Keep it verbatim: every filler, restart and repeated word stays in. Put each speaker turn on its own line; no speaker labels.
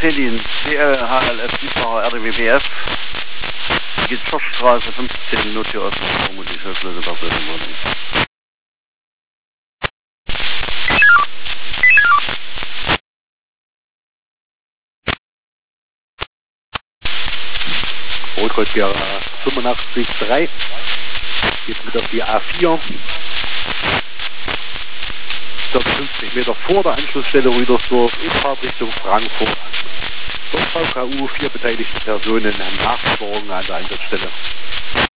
Felin, C L H L F, Südfahrer R D W B F. Die Gitschorstraße, fünfzehn Minuten hier öffnen, vermutlich Höflöse bei Bödenwohnung.
Rotkreuzjahre fünfundachtzig drei, jetzt mit auf die A vier, fünfzig Meter vor der Anschlussstelle Rüdersdorf in Fahrtrichtung Frankfurt. Dort V K U, vier beteiligte Personen, Nachversorgung an der Einsatzstelle.